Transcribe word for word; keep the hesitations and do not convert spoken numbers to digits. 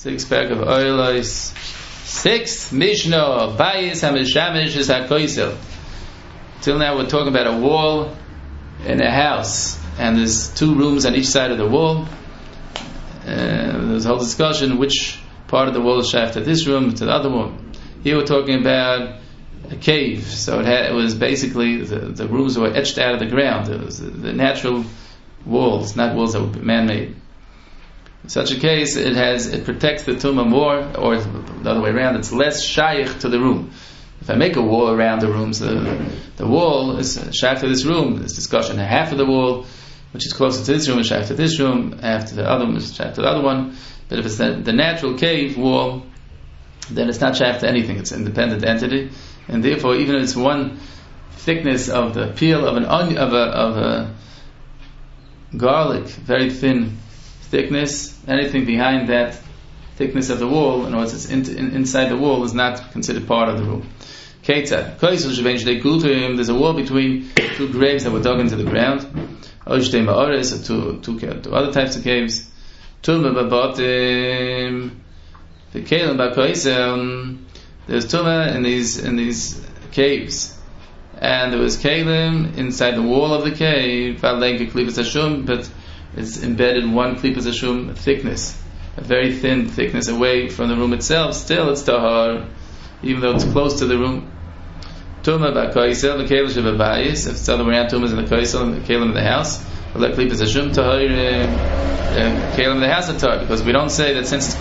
Six pack of oilos. Sixth Mishnah, Bayis HaMishamish is HaKoisel. Till now we're talking about a wall in a house, and there's two rooms on each side of the wall. Uh, there's a whole discussion which part of the wall is shaft to this room, to the other one. Here we're talking about a cave, so it, had, it was basically the, the rooms were etched out of the ground. It was the, the natural walls, not walls that were man-made. In such a case, it has it protects the tumah more, or the other way around, it's less shaykh to the room. If I make a wall around the rooms, the, the wall is shaykh to this room. There's discussion. Half of the wall, which is closer to this room, is shaykh to this room. Half to the other one is shaykh to the other one. But if it's the, the natural cave wall, then it's not shaykh to anything. It's an independent entity, and therefore, even if it's one thickness of the peel of an onion, of a of a garlic, very thin thickness, anything behind that thickness of the wall, in other words, it's in, in, inside the wall, is not considered part of the room. Ketzad. There's a wall between two graves that were dug into the ground. Or two, two, two other types of caves. There's tumah in these in these caves, and there was kalim inside the wall of the cave, but it's embedded one klipas hashum thickness, a very thin thickness away from the room itself. Still, it's tahar, even though it's close to the room. Tumah ba'kaisel, the kalim shebabayis. If it's the other way around, tumah is in the kaisel and the kalim in the house. Like klipas hashum tahar, kalim in the house are tahar, because we don't say that since it's